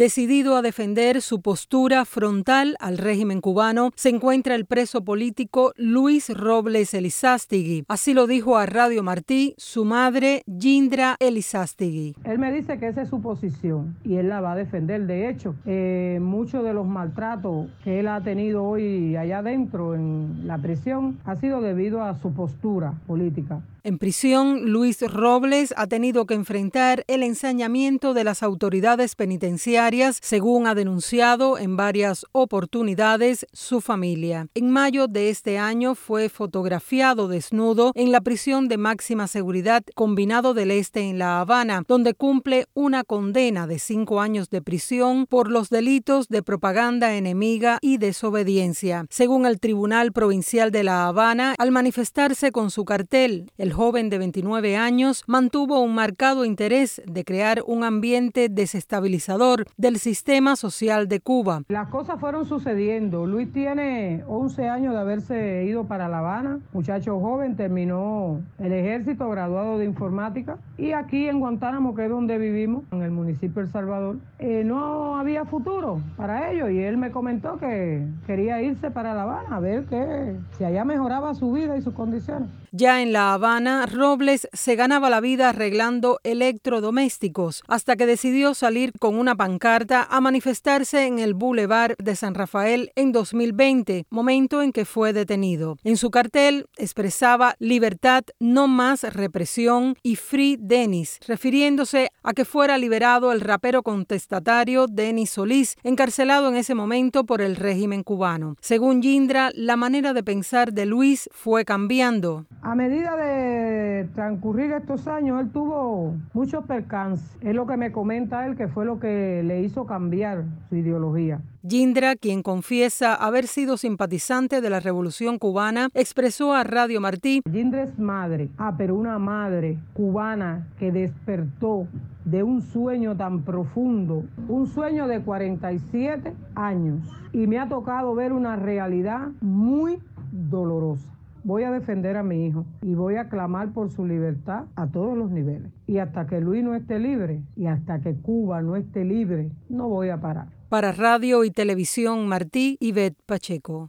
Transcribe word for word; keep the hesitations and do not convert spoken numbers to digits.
Decidido a defender su postura frontal al régimen cubano, se encuentra el preso político Luis Robles Elizástegui. Así lo dijo a Radio Martí su madre, Yindra Elizástegui. Él me dice que esa es su posición y él la va a defender. De hecho, eh, muchos de los maltratos que él ha tenido hoy allá adentro en la prisión ha sido debido a su postura política. En prisión, Luis Robles ha tenido que enfrentar el ensañamiento de las autoridades penitenciarias, según ha denunciado en varias oportunidades su familia. En mayo de este año fue fotografiado desnudo en la prisión de máxima seguridad Combinado del Este en La Habana, donde cumple una condena de cinco años de prisión por los delitos de propaganda enemiga y desobediencia. Según el Tribunal Provincial de La Habana, al manifestarse con su cartel, el El joven de veintinueve años mantuvo un marcado interés de crear un ambiente desestabilizador del sistema social de Cuba. Las cosas fueron sucediendo. Luis tiene once años de haberse ido para La Habana, muchacho joven, terminó el ejército, graduado de informática, y aquí en Guantánamo, que es donde vivimos, en el municipio de El Salvador, eh, no había futuro para ellos, y él me comentó que quería irse para La Habana a ver que si allá mejoraba su vida y sus condiciones. Ya en La Habana, Robles se ganaba la vida arreglando electrodomésticos hasta que decidió salir con una pancarta a manifestarse en el Boulevard de San Rafael en dos mil veinte, momento en que fue detenido. En su cartel expresaba libertad, no más represión y Free Denis, refiriéndose a que fuera liberado el rapero contestatario Denis Solís, encarcelado en ese momento por el régimen cubano. Según Yindra, la manera de pensar de Luis fue cambiando. A medida de transcurrir estos años, él tuvo muchos percances. Es lo que me comenta él, que fue lo que le hizo cambiar su ideología. Yindra, quien confiesa haber sido simpatizante de la Revolución Cubana, expresó a Radio Martí: Yindra es madre, ah, pero una madre cubana que despertó de un sueño tan profundo, un sueño de cuarenta y siete años, y me ha tocado ver una realidad muy dolorosa. Voy a defender a mi hijo y voy a clamar por su libertad a todos los niveles. Y hasta que Luis no esté libre y hasta que Cuba no esté libre, no voy a parar. Para Radio y Televisión Martí, Ivette Pacheco.